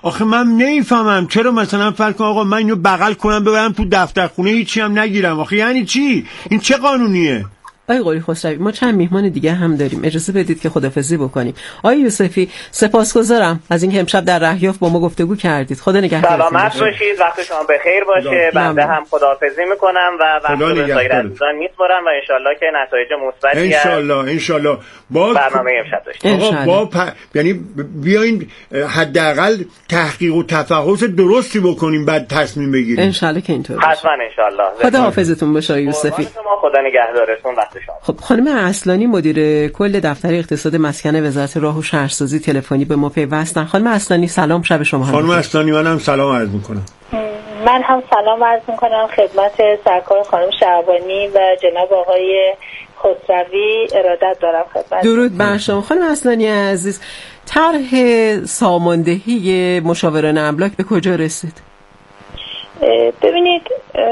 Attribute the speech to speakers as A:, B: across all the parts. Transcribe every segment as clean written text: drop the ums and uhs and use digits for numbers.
A: آخه من نمیفهمم چرا مثلا فرض کن آقا من اینو بغل کنم ببرم تو دفتر خونه هیچی هم نگیرم. آخه یعنی چی؟ این چه قانونیه؟
B: آقای قلی خسروی ما چند میهمان دیگه هم داریم، اجازه بدید که خداحافظی بکنیم. آقای یوسفی سپاسگزارم از اینکه امشب در رهیاف با ما گفتگو کردید. خدا نگهدارتون.
C: سلامت باشید، وقت شما بخیر باشه. بنده هم خداحافظی میکنم و وقت به سایر عزیزان میسپارم و انشالله که نتایج مثبتی
A: انشالله با
C: برنامه امشب داشتیم.
A: آقا یعنی بیاین حداقل تحقیق و تفحص درستی بکنیم بعد تصمیم بگیریم.
B: انشالله که اینطور باشه.
C: حتما انشالله.
B: خداحافظتون باشه آقای یوسفی.
C: شما خدا نگهدارتون.
B: خب خانم اصلانی مدیر کل دفتر اقتصاد مسکن وزارت راه و شهرسازی تلفنی به ما پیوستن. خانم اصلانی سلام، شب شما
A: خانم اصلانی منم سلام عرض میکنم.
D: من هم سلام عرض میکنم خدمت سرکار خانم شعبانی و جناب آقای خسروی. ارادت دارم خدمت.
B: درود بر شما خانم اصلانی عزیز. طرح ساماندهی مشاوران املاک به کجا رسید؟
D: ببینید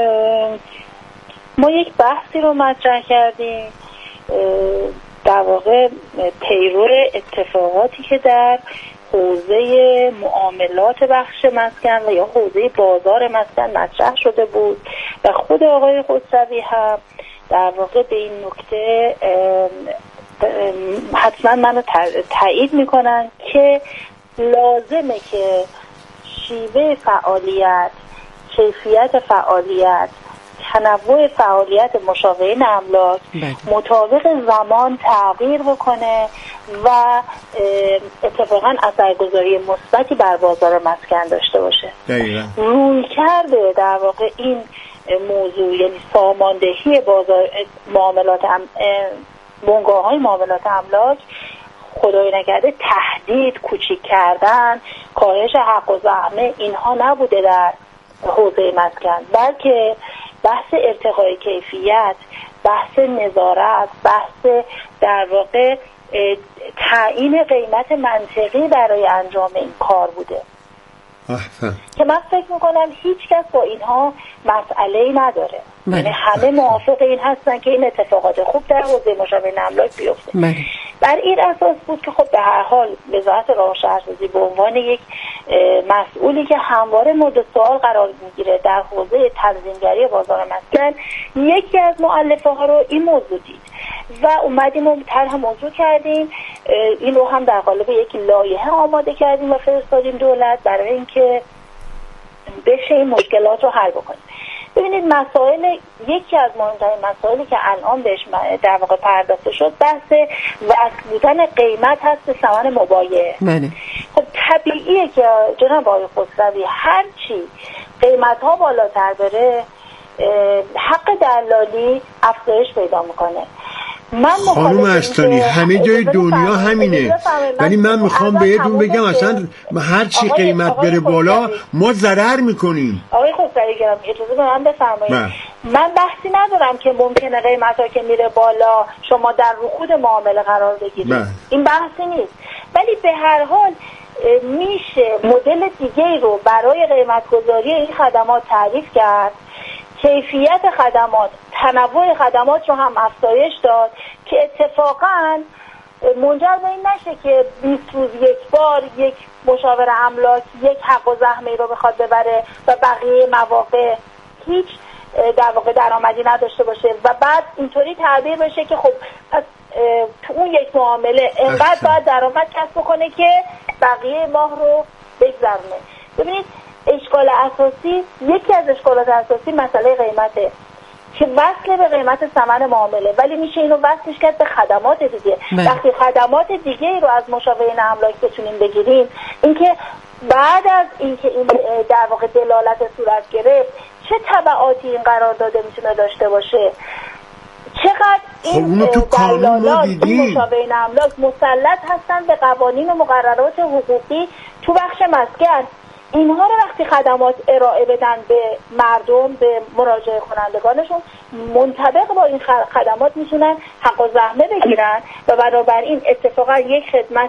D: ما یک بحثی رو مطرح کردیم، در واقع پیرو اتفاقاتی که در حوزه معاملات بخش مسکن و یا حوزه بازار مسکن مطرح شده بود و خود آقای خسروی هم در واقع به این نکته حتما منو تایید میکنن که لازمه که شیوه فعالیت، کیفیت فعالیت، تنوع فعالیت مشاورین املاک مطابق زمان تغییر بکنه و اتفاقا اثرگذاری مثبتی بر بازار مسکن داشته باشه. روی کرده در واقع این موضوع، یعنی ساماندهی بازار معاملات بنگاه‌های معاملات املاک، خدای نکرده تهدید، کوچیک کردن، کاهش حق و زحمه اینها نبوده در حوزه مسکن، بلکه بحث ارتقای کیفیت، بحث نظارت، بحث در واقع تعیین قیمت منطقی برای انجام این کار بوده که من فکر میکنم هیچ کس با اینها مسئله‌ای نداره. یعنی همه موافق این هستن که این اتفاقات خوب در حوزه مشاورین املاک بیفته. بر این اساس بود که خب به هر حال وزارت راه و شهرسازی به عنوان یک مسئولی که همواره مورد سوال قرار میگیره در حوزه تنظیمگری بازار مسکن، یکی از مؤلفه ها رو این موضوع دید و اومدیم و طرح موضوع کردیم. این رو هم در قالب یک لایحه آماده کردیم و فرستادیم دولت برای اینکه بشه این مشکلات رو حل بکنیم. ببینید یکی از مهمترین مسائلی که الان بهش در واقع پرداخته شد بحث وصل بودن قیمت هست به ثمن مبایعه. خب طبیعیه که جناب آقای خسروی هرچی قیمت ها بالاتر بره حق دلالی افزایش پیدا میکنه.
A: خانم اصلانی همه جای دنیا همینه، ولی من میخوام بهتون بگم اصلا هر چی قیمت بره بالا ما ضرر میکنیم.
D: آقای خسروی گرامی اجازه به من بفرمایید. من بحثی ندارم که ممکنه قیمت ها که میره بالا شما در رکود معامله قرار بگیرید، این بحثی نیست، ولی به هر حال میشه مدل دیگه رو برای قیمت گذاری این خدمات تعریف کرد، کیفیت خدمات، تنوع خدمات رو هم افزایش داد که اتفاقاً منجر به این نشه که 20 روز یک بار یک مشاور املاک یک حق و زحمه رو بخواد ببره و بقیه مواقع هیچ در واقع درآمدی نداشته باشه و بعد اینطوری تعبیر بشه که خب پس تو اون یک معامله انقدر باید درآمد کسب کنه که بقیه ماه رو بگذرونه. ببینید یکی از اشکالات اساسی مسئله قیمته که وصل به قیمت ثمن معامله، ولی میشه اینو وصلش کرد به خدمات دیگه. وقتی خدمات دیگه رو از مشاورین املاک بتونیم بگیریم، اینکه بعد از اینکه این در واقع دلالت صورت گرفت چه تبعاتی این قرارداد میتونه داشته باشه، چقدر این دلالات مشاورین املاک مسلط هستن به قوانین و مقررات حقوقی تو بخش مسکن. اینها رو وقتی خدمات ارائه بدن به مردم، به مراجعه کنندگانشون، منطبق با این خدمات میتونن حق و زحمه بگیرن و بنابراین اتفاقا یک خدمت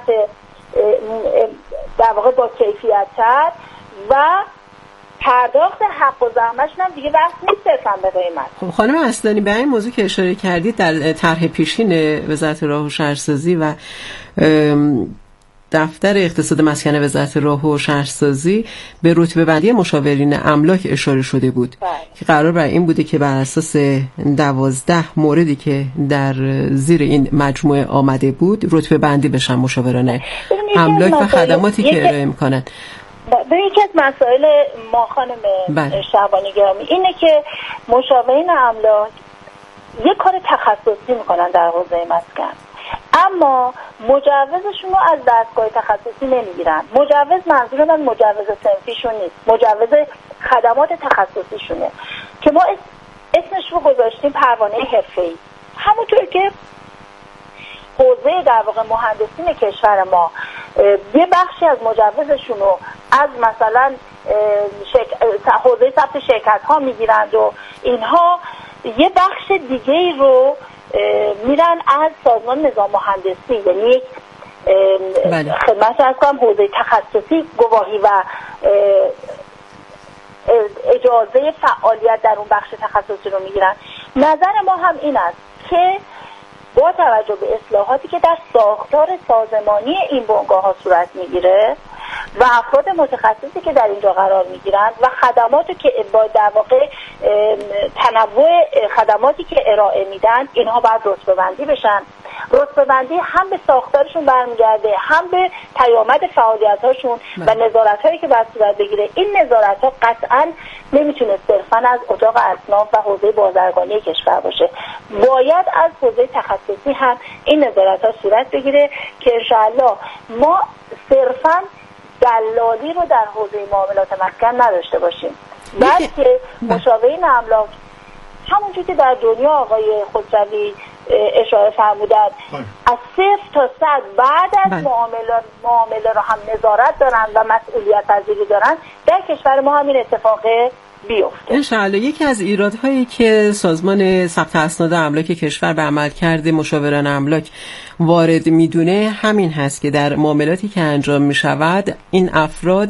D: در واقع با کیفیت تر و پرداخت حق و زحمه‌شون هم دیگه بحث نیست صرفاً به قیمت.
B: خب خانم اصلانی به این موضوع که اشاره کردید در طرح پیشین وزارت راه و شهرسازی و دفتر اقتصاد مسکن وزارت راه و شهرسازی به رتبه بندی مشاورین املاک اشاره شده بود که قرار بر این بوده که بر اساس 12 موردی که در زیر این مجموعه آمده بود رتبه بندی بشن مشاوران املاک و خدماتی که ارائه میکنن.
D: به یکی از مسائل ما خانم شعبانی گرامی اینه که مشاورین املاک یک کار تخصصی میکنن در حوزه مسکن، اما مجوزشون رو از دستگاه تخصصی نمیگیرن. مجوز منظور من مجوز صنفیشون نیست، مجوز خدمات تخصصیشونه که ما اسمش رو گذاشتیم پروانه حرفه‌ای. همونطور که حوزه در واقع مهندسین کشور ما یه بخشی از مجوزشون رو از مثلا حوزه ثبت شرکت ها میگیرند و اینها یه بخش دیگه رو میرن از سازمان نظام مهندسی، یعنی یک خدمت از کنم حوزه تخصصی گواهی و اجازه فعالیت در اون بخش تخصصی رو میگیرن. نظر ما هم این است که با توجه به اصلاحاتی که در ساختار سازمانی این بنگاه ها صورت میگیره و افراد متخصصی که در اینجا قرار میگیرن و خدماتی که با در واقع تنوع خدماتی که ارائه میدن، اینها باید رتبه بندی بشن. رتبه بندی هم به ساختارشون برمیگرده، هم به پیامد فعالیت هاشون و نظارت هایی که باید صورت بگیره. این نظارت ها قطعا نمیتونه صرفا از اتاق اصناف و حوزه بازرگانی کشور باشه، باید از حوزه تخصصی هم این نظارت ها صورت بگیره که انشاءالله ما صرفا دلالی رو در حوزه معاملات مسکن نداشته باشیم، بلکه مشاورین املاک همونجور که در دنیا آقای خسروی اشاره فرمودن از 0 تا 100 بعد از معامله رو هم نظارت دارن و مسئولیت پذیری دارن. در کشور ما همین اتفاق بیفته
B: انشاءالله. یکی از ایرادهایی که سازمان ثبت اسناد املاک کشور به عملکرد مشاوران املاک وارد میدونه همین هست که در معاملاتی که انجام میشود این افراد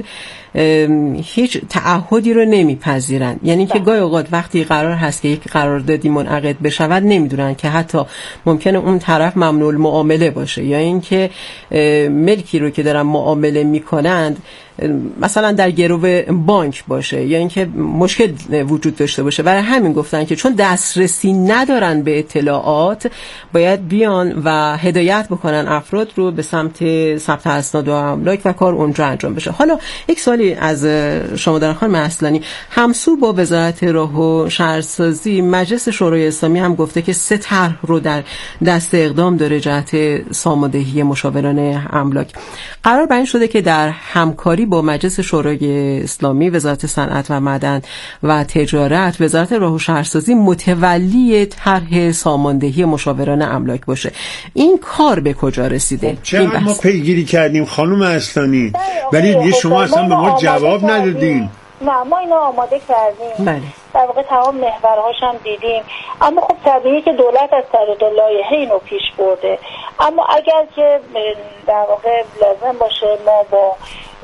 B: هیچ تعهدی رو نمیپذیرن، یعنی که گاهی اوقات وقتی قرار هست که یک قراردادی منعقد بشود نمیدونن که حتی ممکنه اون طرف ممنوع المعامله باشه یا اینکه ملکی رو که دارن معامله میکنند مثلا در گرو بانک باشه یا اینکه مشکل وجود داشته باشه. برای همین گفتن که چون دسترسی ندارن به اطلاعات باید بیان و هدایت بکنن افراد رو به سمت ثبت اسناد و املاک و کار اونجا انجام بشه. حالا یک سوالی از شما دارم خانم اصلانی، همسو با وزارت راه و شهرسازی مجلس شورای اسلامی هم گفته که 3 طرح رو در دست اقدام داره جهت ساماندهی مشاوران املاک. قرار بر این شده که در همکاری با مجلس شورای اسلامی، وزارت صنعت و معدن و تجارت، وزارت راه و شهرسازی متولی طرح ساماندهی مشاوران املاک باشه. این کار به کجا رسیده؟
A: چقدر ما پیگیری کردیم خانم اصلانی ولی شما اصلا به ما جواب ندادین.
D: نه ما اینو آماده کردیم،
B: بله.
D: در واقع تمام محورهاش هم دیدیم، اما خب طبیعیه که دولت از طریق لایحه اینو پیش برده. اما اگر که در واقع لازم باشه ما با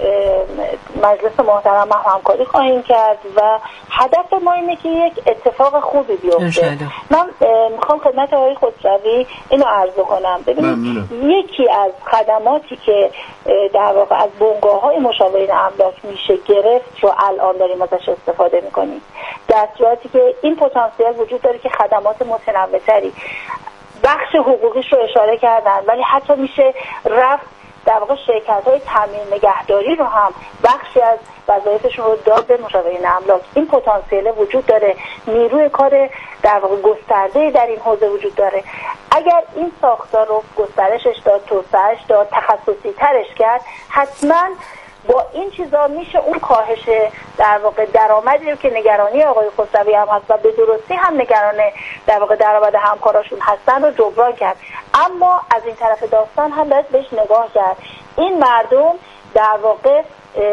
D: مجلس محترم همکاری خواهیم کرد و هدف ما اینه که یک اتفاق خوبی بیفته. من میخوام خدمت آقای خسروی اینو عرض کنم. ببینید یکی از خدماتی که در واقع از بنگاه‌های مشاورین املاک میشه گرفت رو الان داریم ازش استفاده میکنیم، در صورتی که این پتانسیل وجود داره که خدمات متنوع‌تری، بخش حقوقیش رو اشاره کردن ولی حتی میشه رفت در واقع شرکت‌های تامین نگهداری رو هم بخشی از وظایفشون رو داد به مشاورین املاک. این پتانسیل وجود داره، نیروی کار در واقع گسترده در این حوزه وجود داره. اگر این ساختار رو گسترشش داد، توسعهش داد، تخصصی ترش کرد، حتما با این چیزا میشه اون کاهش در واقع درآمدی رو که نگرانی آقای خسروی هم هست و به درستی هم نگران در واقع درآمد همکاراشون هستن رو جبران کرد. اما از این طرف داستان هم باید بهش نگاه کرد. این مردم در واقع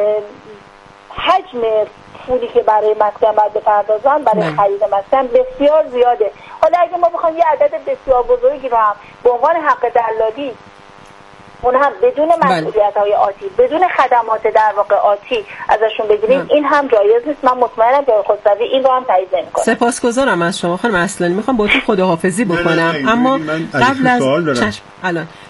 D: حجم پولی که برای مسکن باید بپردازن برای خرید مسکن بسیار زیاده. حالا اگه ما بخوایم یه عدد بسیار بزرگی رو هم به عنوان حق دلالی، اون هم بدون مسئولیت‌های آتی، بدون خدمات در واقع آتی ازشون بگیریم، این هم جایز نیست. من مطمئنم که خسروی این رو هم تایید نمی‌کنه.
B: سپاسگزارم از شما خانم اصلانی. میخوام باهاتون خداحافظی بکنم اما قبل از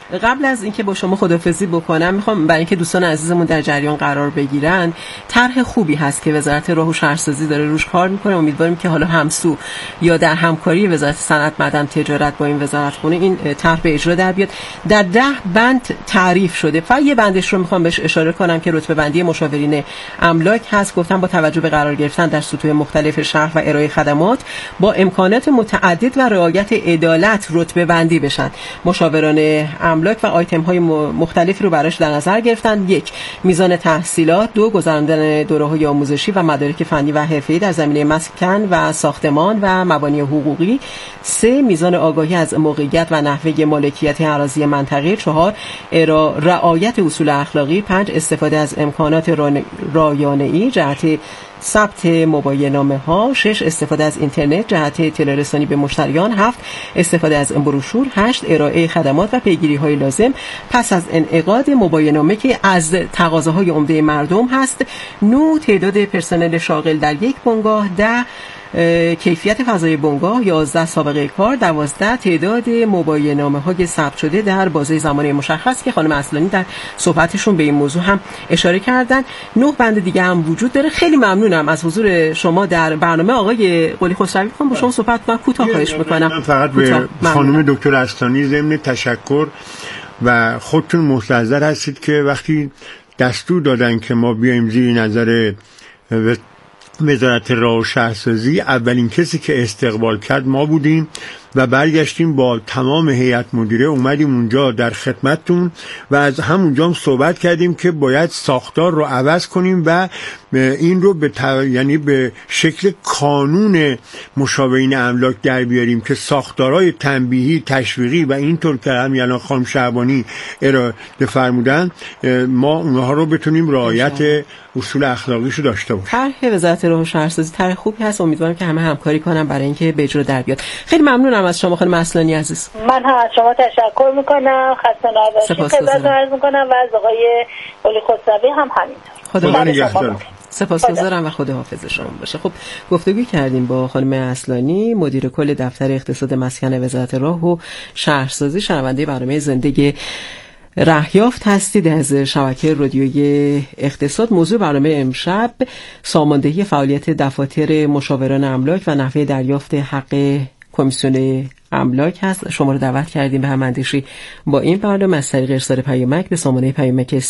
B: قبل از اینکه با شما خداحافظی بکنم میخوام برای اینکه دوستان عزیزمون در جریان قرار بگیرن، طرح خوبی هست که وزارت راه و شهرسازی داره روش کار میکنه. امیدواریم که حالا همسو یا در همکاری وزارت صنعت، معدن، تجارت با این وزارتخونه این طرح به اجرا در بیاد. در 10 بند تعریف شده. فقط یه بندش رو میخوام بهش اشاره کنم که رتبه بندی مشاورین املاک هست. گفتم با توجه به قرار گرفتن در سطوح مختلف شهر و ارائه خدمات با امکانات متعدد و رعایت عدالت رتبه بندی بشن. مشاوران املاک و آیتم های مختلفی رو براش در نظر گرفتن. 1. میزان تحصیلات. 2. گذراندن دوره‌های آموزشی و مدارک فنی و حرفه‌ای در زمینه مسکن و ساختمان و مبانی حقوقی. 3. میزان آگاهی از موقعیت و نحوه مالکیت اراضی منطقه. 4. رعایت اصول اخلاقی. 5. استفاده از امکانات رایانه‌ای جهت ثبت مباینه‌نامه ها. 6. استفاده از اینترنت جهت اطلاع رسانی به مشتریان. 7. استفاده از بروشور. 8. ارائه خدمات و پیگیری های لازم پس از انعقاد مباینه‌نامه که از تقاضاهای عمده مردم هست. 9. تعداد پرسنل شاغل در یک بنگاه. 10. کیفیت فضای بنگاه. 11. سابقه کار. 12. تعداد مباینه‌نامه‌های ثبت شده در بازه زمانی مشخص که خانم اصلانی در صحبتشون به این موضوع هم اشاره کردن. 9 بند دیگه هم وجود داره. خیلی ممنونم از حضور شما در برنامه. آقای قلی خسروی با شما صحبت کنم. کوتاه خواهش می‌کنم.
A: من فقط به خانم دکتر اصلانی ضمن تشکر و خودتون مستحضر هستید که وقتی دستور دادن که ما بیایم زیر نظر وزارت راه و شهرسازی، اولین کسی که استقبال کرد ما بودیم و برگشتیم با تمام هیئت مدیره اومدیم اونجا در خدمتتون و از همونجا هم صحبت کردیم که باید ساختار رو عوض کنیم و این رو یعنی به شکل کانون مشاورین املاک در بیاریم که ساختارهای تنبیهی، تشویقی و اینطور که همین خانم شعبانی ارائه فرمودن ما اونها رو بتونیم رعایت اصول اخلاقیشو داشته باشیم.
B: طرح وزارت راه و شهرسازی طرح خوبی هست. امیدوارم که همه همکاری کنن برای اینکه به اجرا در بیاد. خیلی ممنونم از شما خانم اصلانی عزیز.
D: من هم از شما تشکر میکنم. خسته نباشید. خدمت عرض میکنم و از آقای قلی خسروی هم همینطور.
A: خدا نگهدار.
B: سپاسگزارم و خدا حافظ شما باشه. خب گفتگو کردیم با خانم اصلانی، مدیر کل دفتر اقتصاد مسکن وزارت راه و شهرسازی. شنونده برنامه زندگی رهیافت هستید از شبکه رادیوی اقتصاد. موضوع برنامه امشب ساماندهی فعالیت دفاتر مشاوران املاک و نحوه دریافت حق کمیسیون املاک هست. شما رو دعوت کردیم به هماندیشی با این برنامه از طریق ارسال پیامک به سامانه پیامک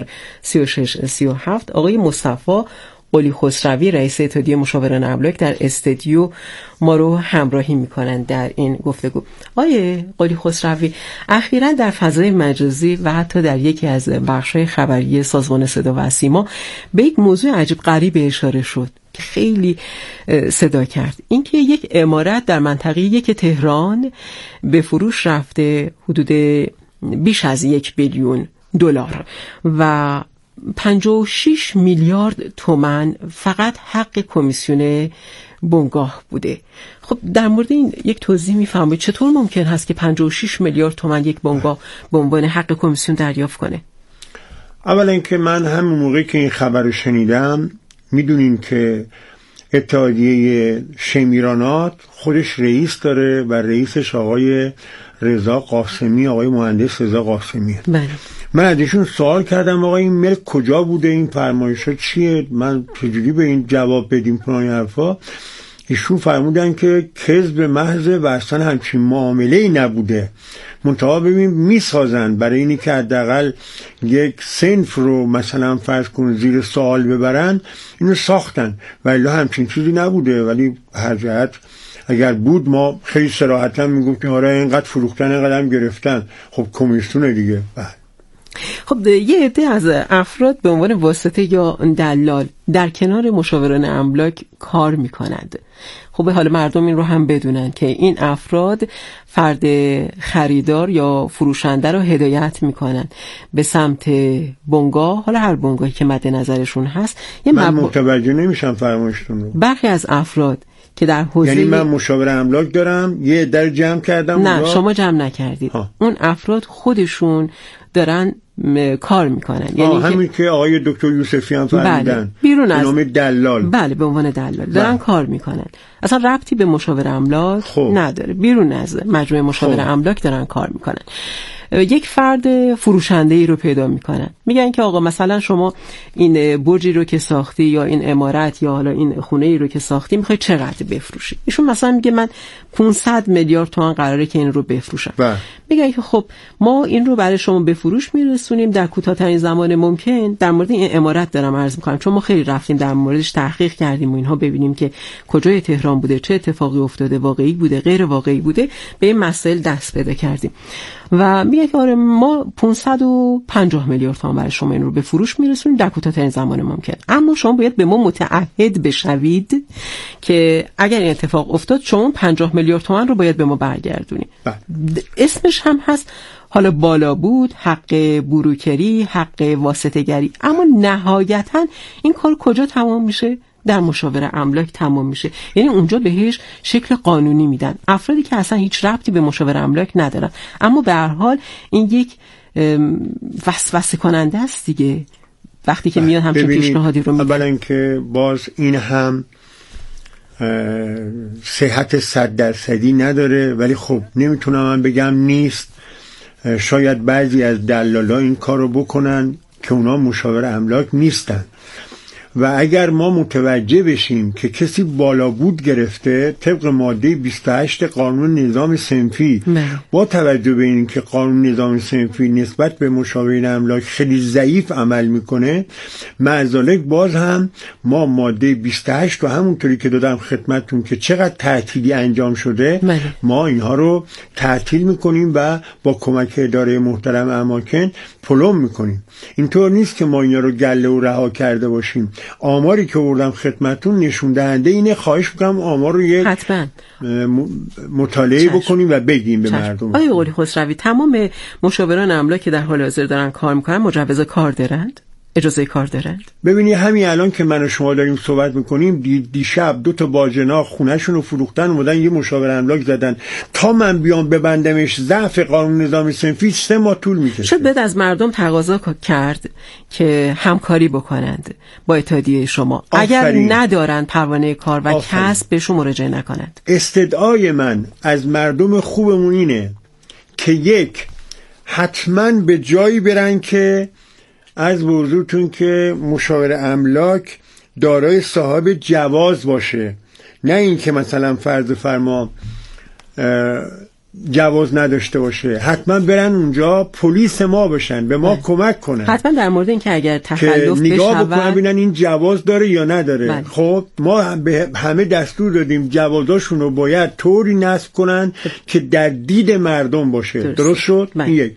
B: 3003637. آقای مصطفی قلی خسروی رئیس اتحادیه مشاوران املاک در استودیو ما رو همراهی میکنن در این گفتگو. آقای قلی خسروی، اخیراً در فضای مجازی و حتی در یکی از بخش‌های خبری سازمان صدا و سیما به یک موضوع عجیب غریب اشاره شد که خیلی صدا کرد. اینکه یک عمارت در منطقه یک تهران به فروش رفته حدود بیش از 1 بیلیون دلار و 56 میلیارد تومان فقط حق کمیسیون بنگاه بوده. خب در مورد این یک توضیح میفرمایید چطور ممکن هست که 56 میلیارد تومان یک بنگاه به عنوان حق کمیسیون دریافت کنه؟
A: اولا اینکه من همون موقعی که این خبر رو شنیدم، میدونین که اتحادیه شمیرانات خودش رئیس داره و رئیسش آقای رضا قاسمی، آقای مهندس رضا قاسمیه.
B: بله.
A: من از ایشون سوال کردم آقا این ملک کجا بوده، این فرمایشات چیه، من چجوری به این جواب بدیم پناهی حرفا. ایشون فرمودن که کذب محض و اصلا همچین معامله‌ای نبوده، منتها ببین میسازن برای اینی که حداقل یک صنف رو مثلا فرض کن زیر سوال ببرن، اینو ساختن و الا همچین چیزی نبوده. ولی هر جهت اگر بود ما خیلی صراحتا میگفتیم آره اینقدر فروختن اینقدر هم گرفتن. خب کمیسیون دیگه.
B: خب یه عده از افراد به عنوان واسطه یا دلال در کنار مشاوران املاک کار میکنند. خب حالا مردم این رو هم بدونن که این افراد فرد خریدار یا فروشنده رو هدایت میکنن به سمت بنگاه، حالا هر بنگاهی که مد نظرشون هست.
A: من متوجه نمیشم فرمایشتون رو.
B: برخی از افراد که در حوزه،
A: یعنی من مشاور املاک دارم یه عده جمع کردم.
B: نه شما جمع نکردید. اون افراد خودشون دارن کار میکنن.
A: یعنی همین که آقای دکتر یوسفی هم فرمودن
B: بیرون از
A: نام دلال.
B: بله به عنوان دلال دارن کار میکنن، اصلا ربطی به مشاور املاک نداره، بیرون از مجموعه مشاور املاک دارن کار میکنن. یک فرد فروشنده ای رو پیدا میکنن، میگن که آقا مثلا شما این برجی رو که ساختی یا این عمارت یا حالا این خونه ای رو که ساختی میخوای چقدر بفروشی؟ ایشون مثلا میگه من 500 میلیارد تومان قراره که این رو بفروشم. میگن که خب ما این رو برای شما به فروش میرسونیم در کوتاه‌ترین زمان ممکن. در مورد این عمارت دارم عرض میکنم، چون ما خیلی رفتیم در موردش تحقیق کردیم و اینها ببینیم که کجای تهران بوده، چه اتفاقی افتاده، واقعی بوده، غیر واقعی بوده، به این مسائل دست پیدا کردیم و میگه که آره ما 550 میلیارد تومان برای شما این رو به فروش میرسونیم در کوتاه‌ترین زمان ممکن، اما شما باید به ما متعهد بشوید که اگر این اتفاق افتاد شما 50 میلیارد تومان رو باید به ما برگردونید. اسمش هم هست، حالا بالا بود حق بروکری، حق واسطه‌گری، اما نهایتا این کار کجا تمام میشه؟ در مشاوره املاک تمام میشه. یعنی اونجا بهش شکل قانونی میدن، افرادی که اصلا هیچ ربطی به مشاوره املاک ندارن، اما به هر حال این یک وسوسه کننده است دیگه وقتی که میاد همچین پیشنهادی رو میده.
A: اولا که باز این هم صحت 100% نداره، ولی خب نمیتونم من بگم نیست. شاید بعضی از دلالا این کارو بکنن که اونا مشاور املاک نیستن و اگر ما متوجه بشیم که کسی بالا بود گرفته طبق ماده 28 قانون نظام صنفی با توجه به این که قانون نظام صنفی نسبت به مشاورین املاک خیلی ضعیف عمل میکنه، معذالک باز هم ما ماده 28 و همونطوری که دادم خدمتتون که چقدر تعطیلی انجام شده ما اینها رو تعطیل میکنیم و با کمک اداره محترم اماکن پلم میکنیم. اینطور نیست که ما اینا رو گله و رها کرده باشیم. آماری که آوردم خدمتتون نشون دهنده اینه. خواهش میکنم آمار رو یک مطالعه بکنیم و بگیم به مردم.
B: آقای قلی خسروی، تمام مشاوران املاک که در حال حاضر دارن کار میکنن مجوز کار دارند؟ اجازه کار دارند؟
A: ببینی همین الان که من و شما داریم صحبت میکنیم دیشب 2 باجنا خونهشون رو فروختن اومدن یه مشاور املاک زدن. تا من بیام ببندمش ضعف قانون نظام صنفی 3 ماه طول میکشه.
B: شاید بعد از مردم تقاضا کرد که همکاری بکنند با اتحادیه شما. اگر ندارند پروانه کار و کسب بهشون مراجعه نکنند.
A: استدعای من از مردم خوبمون اینه که یک حتما به جایی برن که از حضورتون که مشاور املاک دارای صاحب جواز باشه، نه این که مثلا فرض فرما جواز نداشته باشه. حتما برن اونجا پلیس ما بشن، به ما کمک کنن.
B: حتما در مورد این که اگر تخلف
A: نگاه بکنن ببینن این جواز داره یا نداره. خب ما به همه دستور دادیم جوازاشون رو باید طوری نصب کنن که در دید مردم باشه. درست شد؟ این یک.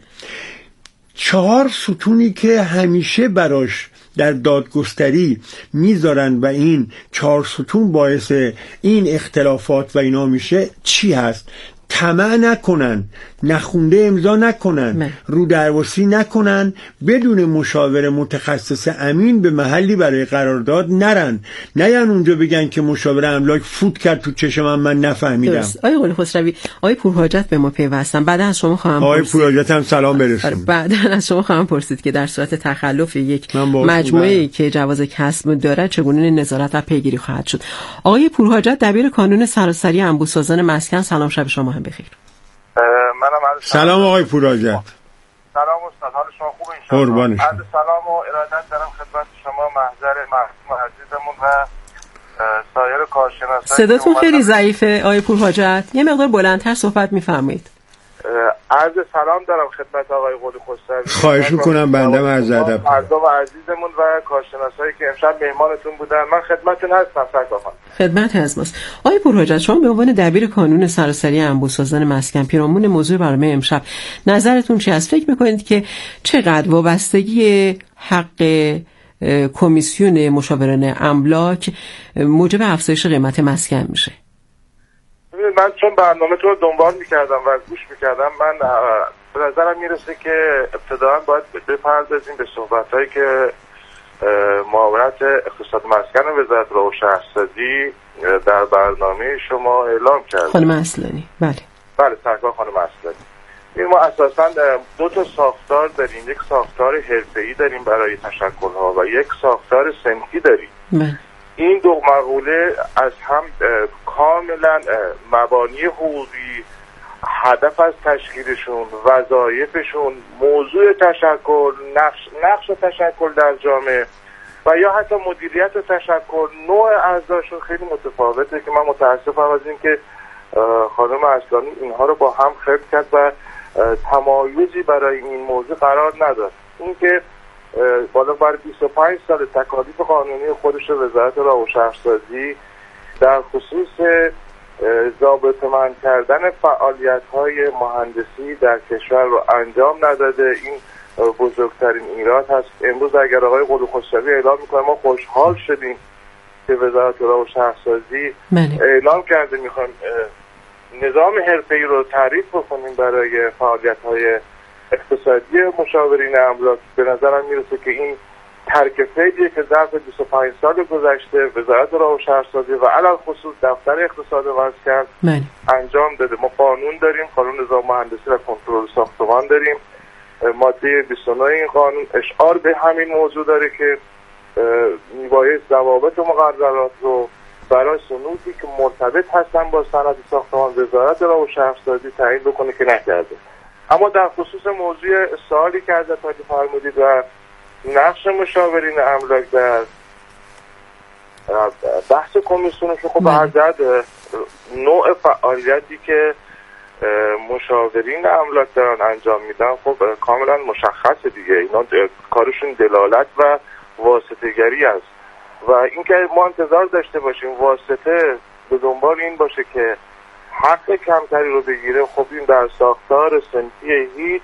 A: 4 ستونی که همیشه براش در دادگستری میذارن و این 4 ستون باعث این اختلافات و اینا میشه چی هست؟ طمع نکنن، نخونده امضا نکنن، رو درواسی نکنن، بدون مشاور متخصص امین به محلی برای قرارداد نرن. نیان اونجا بگن که مشاور املاک فوت کرد تو چشم من نفهمیدم.
B: آقای قلی خسروی، آقای پورحاجت به ما پیوستن. بعدا از شما خواهم
A: آقای پورحاجت هم سلام برسون.
B: بعدا از شما خواهم پرسید که در صورت تخلف یک مجموعه‌ای که جواز کسب دارد چگونه نظارت و پیگیری خواهد شد. آقای پورحاجت، دبیر کانون سراسری انبوه‌سازان مسکن، سلام، شب شما هم بخیر.
A: سلام آقای پورحاجت.
E: سلام استاد، حال شما خوبه ان شاء الله؟
A: قربانش.
E: عرض سلام و ارادت دارم خدمت شما محضر مرحوم عزیزمون و سایر کارشناسان.
B: صداتون خیلی ضعیفه آقای پورحاجت، یه مقدار بلندتر صحبت می‌فرمایید.
E: عرض سلام دارم خدمت آقای قلی خسروی.
A: خواهش میکنم بنده از ادب
E: مردم عزیزمون و کارشناسایی که امشب مهمانتون بودن. من خدمتتون هستم. سرکار
B: خدمت از ماست. آقای پورحاجت، شما به عنوان دبیر کانون سراسری انبوه‌سازان مسکن، پیرامون موضوع برنامه امشب نظرتون چی است؟ فکر میکنید که چقدر وابستگی حق کمیسیون مشاوران املاک موجب افزایش قیمت مسکن میشه؟
E: من چون برنامه‌تون رو دنبال می‌کردم و گوش می‌کردم، من به نظرم میرسه که ابتداً باید بپردازیم به صحبت‌هایی که معاونت اقتصاد مسکن و وزارت راه و شهرسازی در برنامه شما اعلام کرد.
B: خانم اصلانی.
E: بله سرکار خانم اصلانی. ما اساساً 2 ساختار داریم. یک ساختار حرفه‌ای داریم برای تشکل‌ها و یک ساختار صنفی داریم. این 2 مقوله از هم کاملا مبانی حقوقی هدف از تشکیلشون، وظایفشون، موضوع تشکل، نقش تشکل در جامعه و یا حتی مدیریت تشکل، نوع اعضاشون خیلی متفاوته که من متاسفم از این که خانم اصلانی اینها رو با هم خلط کرد و تمایزی برای این موضوع قرار نداد. این که بالا بر 25 سال تکالیف قانونی خودش وزارت راه و شهرسازی در خصوص ضابطه‌مند کردن فعالیت‌های مهندسی در کشور رو انجام نداده. این بزرگترین ایراد هست. امروز اگر آقای قلی خسروی اعلام می‌کنه ما خوشحال شدیم که وزارت راه و شهرسازی اعلام کرده می‌خوایم نظام حرفه‌ای رو تعریف بکنیم برای فعالیت‌های اقتصادی مشاورین املاک، به نظرم میرسه که این ترک فعلیه که ظرف 25 سال گذشته وزارت راه و شهرسازی و علل خصوص دفتر اقتصاد وزارت انجام داده. ما قانون داریم، قانون نظام مهندسی و کنترل ساختمان داریم. ماده 29 این قانون اشعار به همین موضوع داره که میبایست ضوابط و مقررات رو برای صنوعی که مرتبط هستن با صنعت ساختمان وزارت راه و شهرسازی تعیین بکنه که نکرده. اما در خصوص موضوع سوالی که ازت فرمودید و نقش مشاورین املاک در بحث کمیسیون، خب به هر جهت نوع فعالیتی که مشاورین املاک دارن انجام میدن خب کاملا مشخصه دیگه. اینا کارشون دلالت و واسطه‌گری است و اینکه ما انتظار داشته باشیم واسطه به دنبال این باشه که حق کمتری رو بگیره، خب این در ساختار صنفی هیچ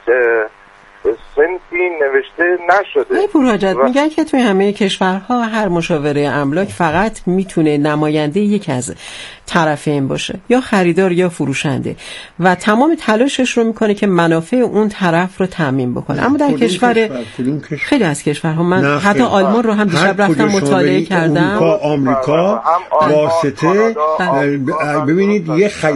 E: صنفی نوشته نشده.
B: پورحاجت میگن که توی همه کشورها هر مشاوره املاک فقط میتونه نماینده یک از طرفین باشه، یا خریدار یا فروشنده، و تمام تلاشش رو میکنه که منافع اون طرف رو تامین بکنه. اما در کشور خیلی از کشورها، من حتی آلمان رو هم دیشب رفتم مطالعه کردم،
A: آمریکا واسطه ببینید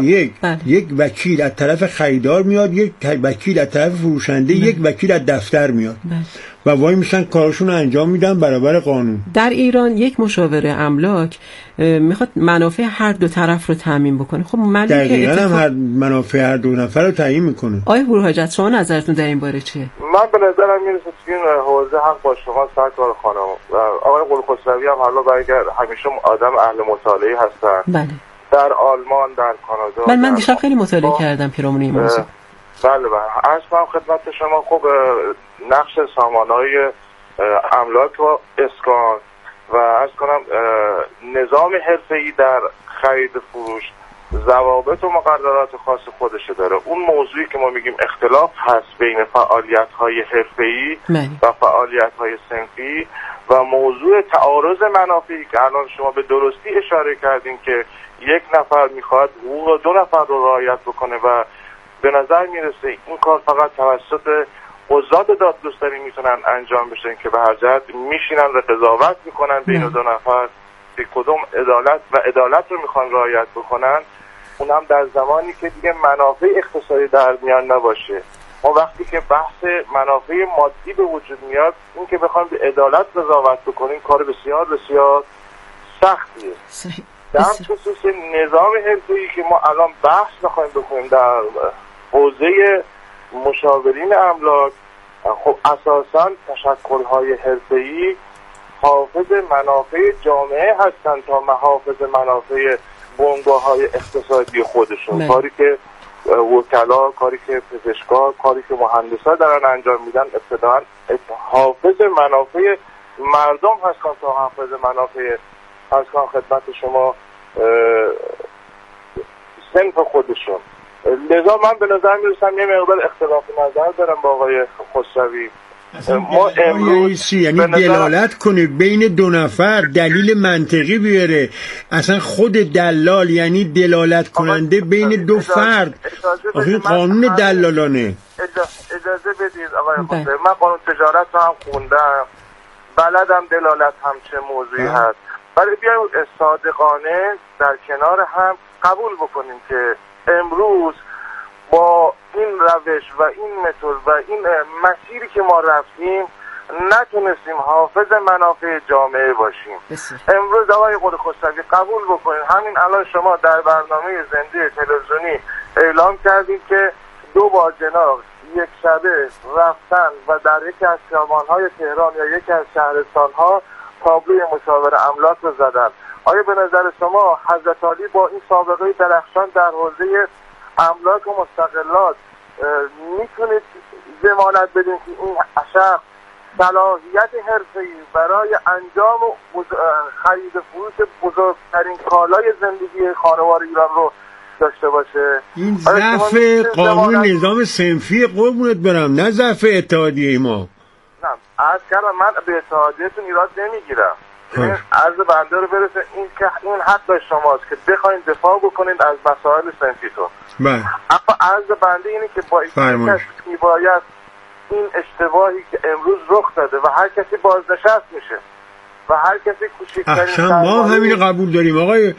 A: یک وکیل از طرف خریدار میاد، یک وکیل از طرف فروشنده، یک وکیل از دفتر میاد و وای میشن کارشون رو انجام میدن برابر قانون.
B: در ایران یک مشاور املاک میخواد منافع هر دو طرف رو تامین بکنه. خب
A: دقیقاً هم هر منافع هر دو نفر رو تعیین میکنه.
B: آقای پورحاجت شما نظرتون در این باره چیه؟
E: من به نظرم میرسه که این حوزه حق با شما سرکار خانم و آقای قلی خسروی هم حالا برگر همیشه آدم اهل مطالعه هستن.
B: بله.
E: در آلمان، در کانادا.
B: من دیشب خیلی مطالعه کردم پیرامون این موضوع.
E: بله عرض کنم خدمت شما خب نقش سامانه‌های املاک و اسکان و عرض کنم نظام حرفه‌ای در خرید فروش ضوابط و مقررات خاص خودشه داره. اون موضوعی که ما میگیم اختلاف هست بین فعالیت‌های حرفه‌ای و فعالیت‌های صنفی و موضوع تعارض منافعی که الان شما به درستی اشاره کردین که یک نفر میخواد حقوق دو نفر رو رعایت بکنه و به نظر میرسه این کار فقط توسط قضات دادگستری میتونن انجام بشه که به هر جهت میشینن و قضاوت میکنن بین دو نفر که کدوم عدالت رو میخوان رعایت بکنن، اونم در زمانی که دیگه منافع اقتصادی در میان نباشه. ما وقتی که بحث منافع مادی به وجود میاد، این که بخوام به عدالت قضاوت بکنیم کار بسیار بسیار سختیه. در خصوص نظام حرفه‌ای که ما الان بحث می‌خوایم بکنیم در حوزه مشاورین املاک، خب اساساً تشکل‌های حرفه‌ای حافظ منافع جامعه هستند تا محافظ منافع بنگاه‌های اقتصادی خودشون. کاری که وکلا، کاری که پزشکا، کاری که مهندسا دارن انجام میدن ابتداً حافظ منافع مردم هستن تا حافظ منافع از کان خدمت شما صنف خودشون. لذا من به نظر میرسم یه مقدار اختلاف نظر دارم با آقای خسروی.
A: ما امروز یعنی دلالت کنه بین دو نفر، دلیل منطقی بیاره. اصلا خود دلال یعنی دلالت کننده بین دو فرد. آخه قانون دلالانه.
E: اجازه بدید آقای خسروی، من قانون تجارت رو هم خوندم، بلدم دلالت هم چه موضوعی هست، ولی بیایم صادقانه در کنار هم قبول بکنیم که امروز با این روش و این متد و این مسیری که ما رفتیم نتونستیم حافظ منافع جامعه باشیم. امروز آقای قلی خسروی قبول بکنید همین الان شما در برنامه زنده تلویزیونی اعلام کردیم که 2 باجناق یک شبه رفتن و در یکی از خیابان‌های تهران یا یکی از شهرستان‌ها تابلوی مشاور املاک رو زدن. آیا به نظر شما حضرت علی با این سابقه درخشان در حوزه املاک و مستقلات میتونید ضمانت بدین که این شخص صلاحیت حرفه‌ای برای انجام خرید و فروش بزرگترین کالای زندگی خانوار ایران رو داشته باشه؟
A: این ضعف قانون نظام صنفی قربونت برم، نه ضعف اتحادیه ما.
E: نه عرض کردم من به اتحادیه‌تون ایراد نمیگیرم، عرض بنده رو برسه این که این حق شماست که بخواین دفاع بکنید از مسائل صنفیتون.
A: بله.
E: اما عرض بنده اینه که با این کسی باید این اشتباهی که امروز رخ داده و هر کسی بازنشست میشه و هر کسی کوچکترین
A: ما همین قبول داریم آقای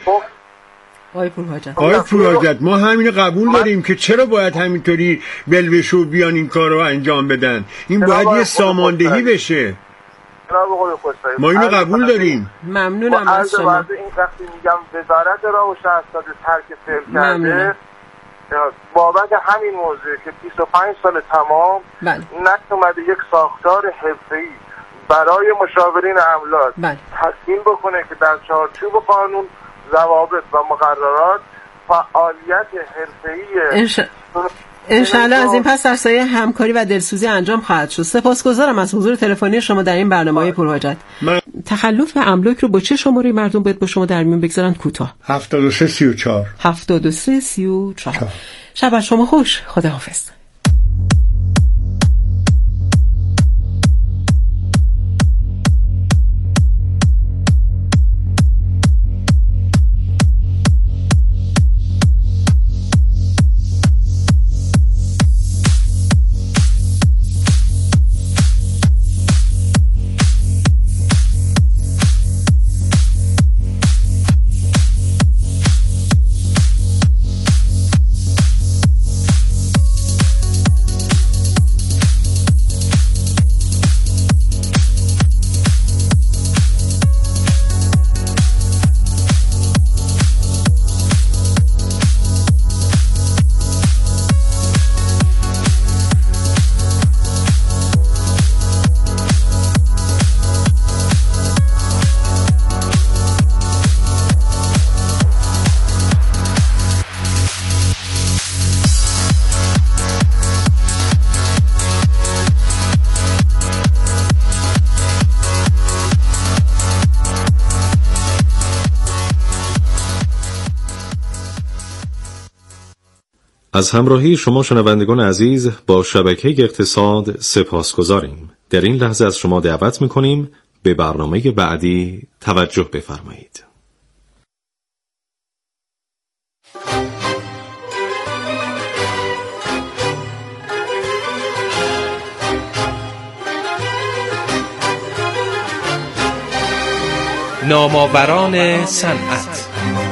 A: پورحاجت، ما همین قبول داریم که چرا باید همینطوری بلبشو بیان این کار رو انجام بدن. این باید یه ساماندهی بشه. ما اینو قبول داریم.
B: ممنونم از شما.
E: این وقتی میگم وزارت راه و شهرسازی ترک فعل کرده بابت همین موضوع که 25 سال تمام نتومده یک ساختار حرفه‌ای برای مشاورین املاک تشکیل بکنه که در چارچوب قانون، ضوابط و مقررات فعالیت حرفه‌ای
B: انشاءالله از این پس در سایه همکاری و دلسوزی انجام خواهد شد. سپاسگزارم از حضور تلفنی شما در این برنامه پورحاجت. تخلف املاک رو با چه شماره مردم باید با شما در میون بگذارن؟ کوتاه
A: 7334
B: 7334. شب شما خوش. خداحافظ.
F: از همراهی شما شنوندگان عزیز با شبکه اقتصاد سپاسگزاریم. در این لحظه از شما دعوت می‌کنیم به برنامه بعدی توجه بفرمایید.
G: نامآوران صنعت.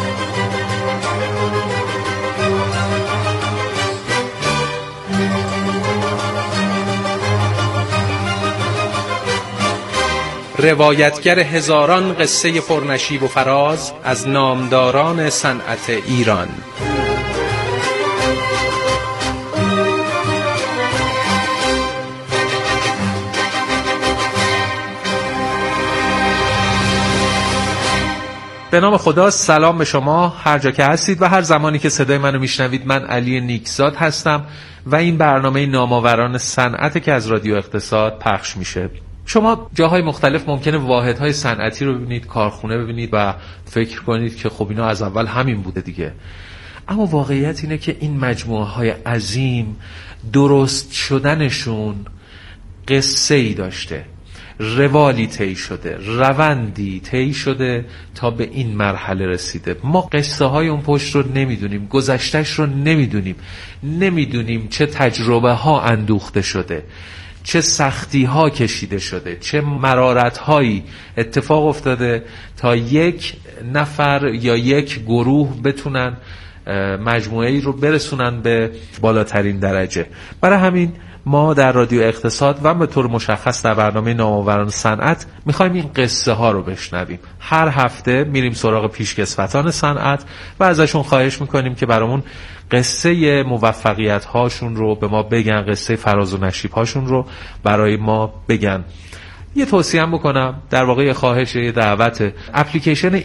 G: روایتگر هزاران قصه پرنشیب و فراز از نامداران صنعت ایران. به نام خدا، سلام به شما هر جا که هستید و هر زمانی که صدای منو میشنوید. من علی نیکزاد هستم و این برنامه نامآوران صنعت که از رادیو اقتصاد پخش میشه. شما جاهای مختلف ممکنه واحدهای صنعتی رو ببینید، کارخونه ببینید و فکر کنید که خب اینا از اول همین بوده دیگه. اما واقعیت اینه که این مجموعه های عظیم درست شدنشون قصه ای داشته، روالی طی شده، روندی طی شده تا به این مرحله رسیده. ما قصه های اون پشت رو نمیدونیم، گذشتهش رو نمیدونیم چه تجربه ها اندوخته شده، چه سختی ها کشیده شده، چه مرارت هایی اتفاق افتاده تا یک نفر یا یک گروه بتونن مجموعه ای رو برسونن به بالاترین درجه. برای همین ما در رادیو اقتصاد و به طور مشخص در برنامه نامآوران صنعت میخوایم این قصه ها رو بشنویم. هر هفته میریم سراغ پیشکسوتان صنعت و ازشون خواهش میکنیم که برامون قصه موفقیت هاشون رو به ما بگن، قصه فراز و نشیب هاشون رو برای ما بگن. یه توصیه هم بکنم، در واقع خواهش، دعوت، اپلیکیشن